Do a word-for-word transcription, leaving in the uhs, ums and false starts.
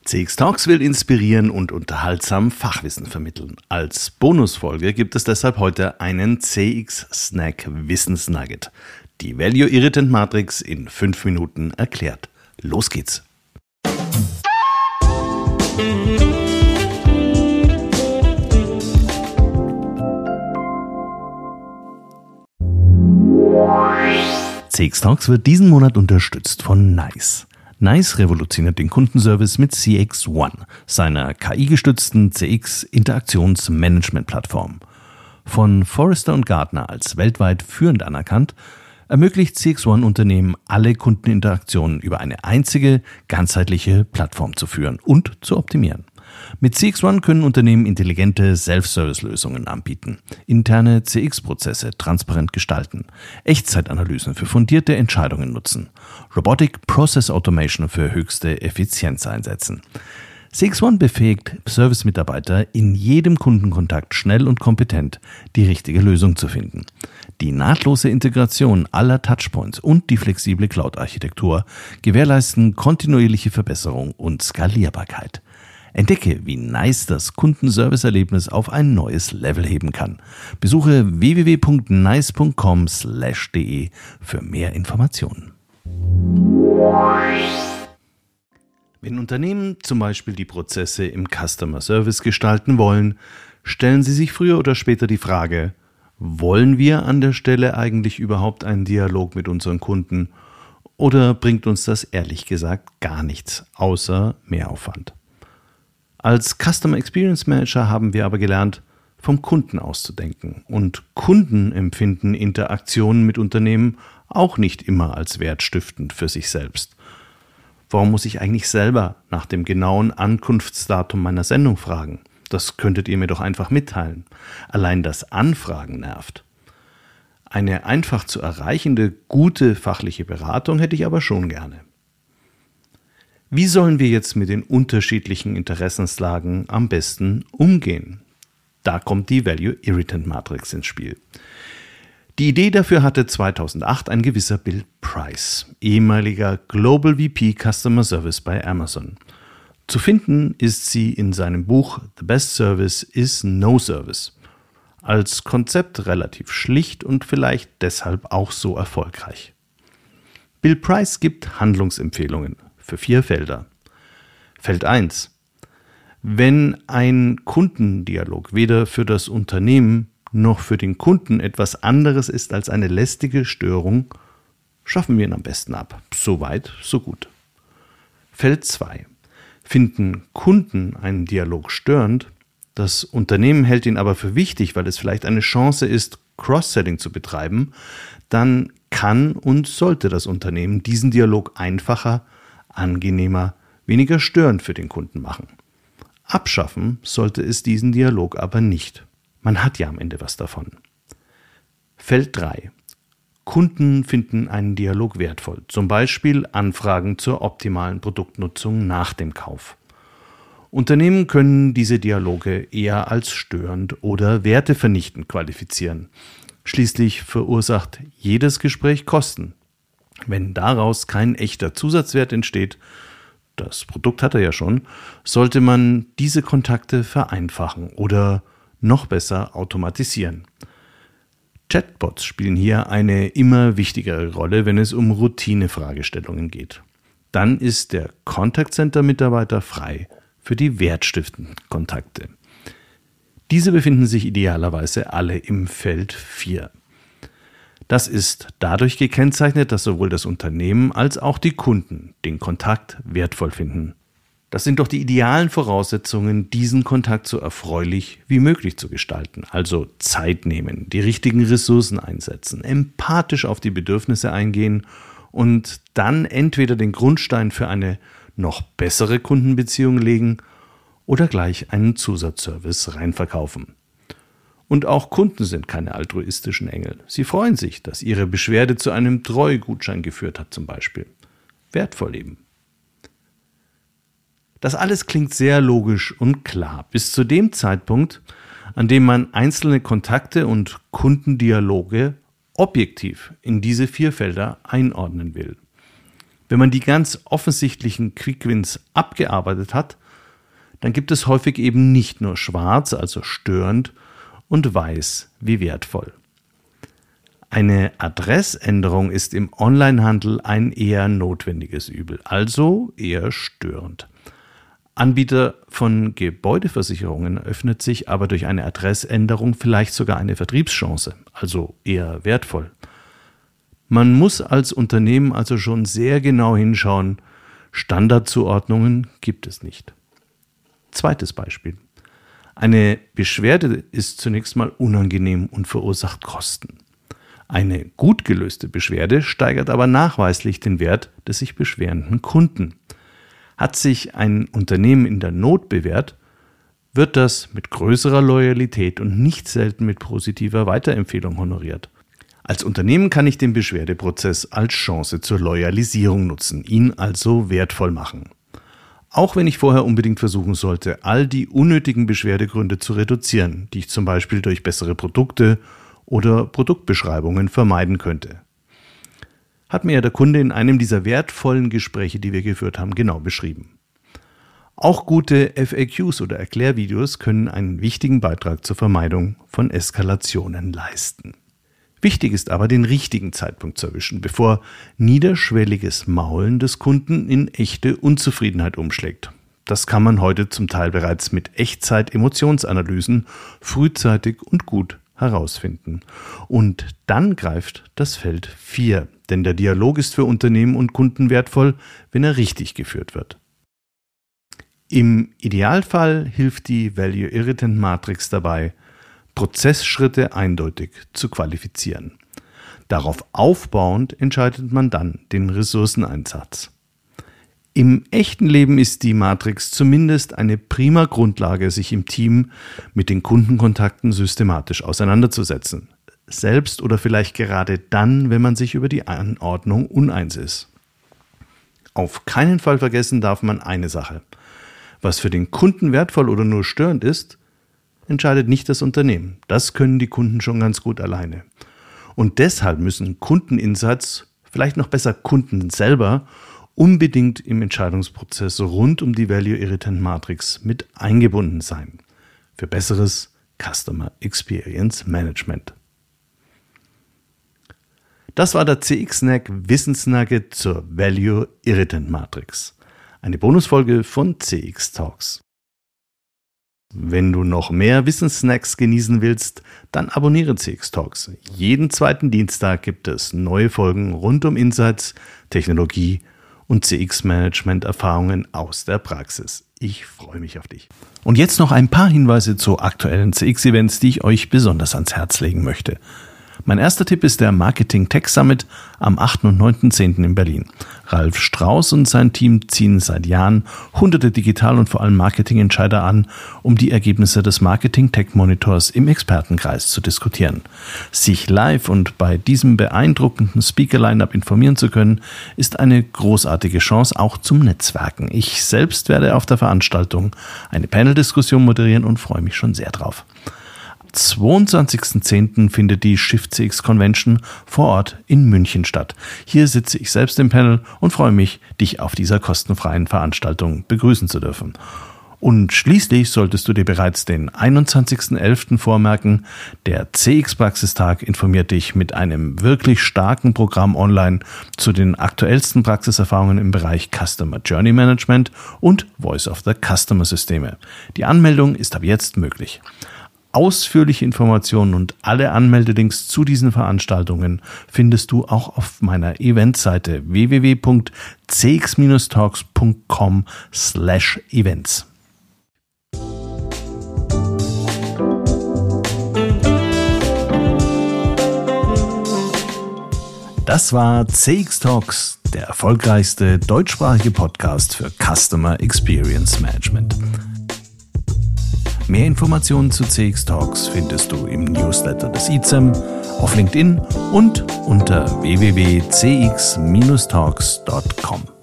C X Talks will inspirieren und unterhaltsam Fachwissen vermitteln. Als Bonusfolge gibt es deshalb heute einen C X Snack Wissensnugget. Die Value Irritant Matrix in fünf Minuten erklärt. Los geht's! C X Talks wird diesen Monat unterstützt von NICE. NICE revolutioniert den Kundenservice mit C X One, seiner K I-gestützten C X-Interaktionsmanagement-Plattform. Von Forrester und Gartner als weltweit führend anerkannt, ermöglicht C X One Unternehmen, alle Kundeninteraktionen über eine einzige, ganzheitliche Plattform zu führen und zu optimieren. Mit C X One können Unternehmen intelligente Self-Service-Lösungen anbieten, interne C X-Prozesse transparent gestalten, Echtzeitanalysen für fundierte Entscheidungen nutzen, Robotic Process Automation für höchste Effizienz einsetzen. C X One befähigt Service-Mitarbeiter, in jedem Kundenkontakt schnell und kompetent die richtige Lösung zu finden. Die nahtlose Integration aller Touchpoints und die flexible Cloud-Architektur gewährleisten kontinuierliche Verbesserung und Skalierbarkeit. Entdecke, wie NICE das Kundenservice-Erlebnis auf ein neues Level heben kann. Besuche w w w punkt nice punkt com slash d e für mehr Informationen. Wenn Unternehmen zum Beispiel die Prozesse im Customer Service gestalten wollen, stellen sie sich früher oder später die Frage: Wollen wir an der Stelle eigentlich überhaupt einen Dialog mit unseren Kunden, oder bringt uns das ehrlich gesagt gar nichts, außer Mehraufwand? Als Customer Experience Manager haben wir aber gelernt, vom Kunden auszudenken, und Kunden empfinden Interaktionen mit Unternehmen auch nicht immer als wertstiftend für sich selbst. Warum muss ich eigentlich selber nach dem genauen Ankunftsdatum meiner Sendung fragen? Das könntet ihr mir doch einfach mitteilen. Allein das Anfragen nervt. Eine einfach zu erreichende, gute fachliche Beratung hätte ich aber schon gerne. Wie sollen wir jetzt mit den unterschiedlichen Interessenslagen am besten umgehen? Da kommt die Value Irritant Matrix ins Spiel. Die Idee dafür hatte zweitausendacht ein gewisser Bill Price, ehemaliger Global V P Customer Service bei Amazon. Zu finden ist sie in seinem Buch The Best Service is No Service. Als Konzept relativ schlicht und vielleicht deshalb auch so erfolgreich. Bill Price gibt Handlungsempfehlungen für vier Felder. Feld eins. Wenn ein Kundendialog weder für das Unternehmen noch für den Kunden etwas anderes ist als eine lästige Störung, schaffen wir ihn am besten ab. So weit, so gut. Feld zwei. Finden Kunden einen Dialog störend, das Unternehmen hält ihn aber für wichtig, weil es vielleicht eine Chance ist, Cross-Selling zu betreiben, dann kann und sollte das Unternehmen diesen Dialog einfacher, angenehmer, weniger störend für den Kunden machen. Abschaffen sollte es diesen Dialog aber nicht. Man hat ja am Ende was davon. Feld drei. Kunden finden einen Dialog wertvoll, zum Beispiel Anfragen zur optimalen Produktnutzung nach dem Kauf. Unternehmen können diese Dialoge eher als störend oder wertevernichtend qualifizieren. Schließlich verursacht jedes Gespräch Kosten. Wenn daraus kein echter Zusatzwert entsteht, das Produkt hat er ja schon, sollte man diese Kontakte vereinfachen oder noch besser automatisieren. Chatbots spielen hier eine immer wichtigere Rolle, wenn es um Routine-Fragestellungen geht. Dann ist der Contact Center-Mitarbeiter frei für die wertstiftenden Kontakte. Diese befinden sich idealerweise alle im Feld vier. Das ist dadurch gekennzeichnet, dass sowohl das Unternehmen als auch die Kunden den Kontakt wertvoll finden. Das sind doch die idealen Voraussetzungen, diesen Kontakt so erfreulich wie möglich zu gestalten. Also Zeit nehmen, die richtigen Ressourcen einsetzen, empathisch auf die Bedürfnisse eingehen und dann entweder den Grundstein für eine noch bessere Kundenbeziehung legen oder gleich einen Zusatzservice reinverkaufen. Und auch Kunden sind keine altruistischen Engel. Sie freuen sich, dass ihre Beschwerde zu einem Treuegutschein geführt hat zum Beispiel. Wertvoll eben. Das alles klingt sehr logisch und klar, bis zu dem Zeitpunkt, an dem man einzelne Kontakte und Kundendialoge objektiv in diese vier Felder einordnen will. Wenn man die ganz offensichtlichen Quick-Wins abgearbeitet hat, dann gibt es häufig eben nicht nur schwarz, also störend, und weiß wie wertvoll. Eine Adressänderung ist im Onlinehandel ein eher notwendiges Übel, also eher störend. Anbieter von Gebäudeversicherungen eröffnet sich aber durch eine Adressänderung vielleicht sogar eine Vertriebschance, also eher wertvoll. Man muss als Unternehmen also schon sehr genau hinschauen, Standardzuordnungen gibt es nicht. Zweites Beispiel. Eine Beschwerde ist zunächst mal unangenehm und verursacht Kosten. Eine gut gelöste Beschwerde steigert aber nachweislich den Wert des sich beschwerenden Kunden. Hat sich ein Unternehmen in der Not bewährt, wird das mit größerer Loyalität und nicht selten mit positiver Weiterempfehlung honoriert. Als Unternehmen kann ich den Beschwerdeprozess als Chance zur Loyalisierung nutzen, ihn also wertvoll machen. Auch wenn ich vorher unbedingt versuchen sollte, all die unnötigen Beschwerdegründe zu reduzieren, die ich zum Beispiel durch bessere Produkte oder Produktbeschreibungen vermeiden könnte. Hat mir ja der Kunde in einem dieser wertvollen Gespräche, die wir geführt haben, genau beschrieben. Auch gute F A Qs oder Erklärvideos können einen wichtigen Beitrag zur Vermeidung von Eskalationen leisten. Wichtig ist aber, den richtigen Zeitpunkt zu erwischen, bevor niederschwelliges Maulen des Kunden in echte Unzufriedenheit umschlägt. Das kann man heute zum Teil bereits mit Echtzeit-Emotionsanalysen frühzeitig und gut herausfinden. Und dann greift das Feld vier, denn der Dialog ist für Unternehmen und Kunden wertvoll, wenn er richtig geführt wird. Im Idealfall hilft die Value Irritant Matrix dabei, Prozessschritte eindeutig zu qualifizieren. Darauf aufbauend entscheidet man dann den Ressourceneinsatz. Im echten Leben ist die Matrix zumindest eine prima Grundlage, sich im Team mit den Kundenkontakten systematisch auseinanderzusetzen. Selbst oder vielleicht gerade dann, wenn man sich über die Anordnung uneins ist. Auf keinen Fall vergessen darf man eine Sache. Was für den Kunden wertvoll oder nur störend ist, entscheidet nicht das Unternehmen. Das können die Kunden schon ganz gut alleine. Und deshalb müssen Kundeninsights, vielleicht noch besser Kunden selber, unbedingt im Entscheidungsprozess rund um die Value Irritant Matrix mit eingebunden sein. Für besseres Customer Experience Management. Das war der C X-Snack Wissensnugget zur Value Irritant Matrix. Eine Bonusfolge von C X Talks. Wenn du noch mehr Wissenssnacks genießen willst, dann abonniere C X Talks. Jeden zweiten Dienstag gibt es neue Folgen rund um Insights, Technologie und C X-Management-Erfahrungen aus der Praxis. Ich freue mich auf dich. Und jetzt noch ein paar Hinweise zu aktuellen C X-Events, die ich euch besonders ans Herz legen möchte. Mein erster Tipp ist der Marketing Tech Summit am achten und neunten zehnten in Berlin. Ralf Strauß und sein Team ziehen seit Jahren hunderte Digital- und vor allem Marketingentscheider an, um die Ergebnisse des Marketing Tech Monitors im Expertenkreis zu diskutieren. Sich live und bei diesem beeindruckenden Speaker-Line-Up informieren zu können, ist eine großartige Chance auch zum Netzwerken. Ich selbst werde auf der Veranstaltung eine Panel-Diskussion moderieren und freue mich schon sehr drauf. zweiundzwanzigsten zehnten findet die Shift C X Convention vor Ort in München statt. Hier sitze ich selbst im Panel und freue mich, dich auf dieser kostenfreien Veranstaltung begrüßen zu dürfen. Und schließlich solltest du dir bereits den einundzwanzigsten elften vormerken. Der C X-Praxistag informiert dich mit einem wirklich starken Programm online zu den aktuellsten Praxiserfahrungen im Bereich Customer Journey Management und Voice of the Customer Systeme. Die Anmeldung ist ab jetzt möglich. Ausführliche Informationen und alle Anmeldelinks zu diesen Veranstaltungen findest du auch auf meiner Eventseite w w w punkt c x talks punkt com slash events. Das war C X Talks, der erfolgreichste deutschsprachige Podcast für Customer Experience Management. Mehr Informationen zu C X Talks findest du im Newsletter des I Z E M, auf LinkedIn und unter w w w punkt c x talks punkt com.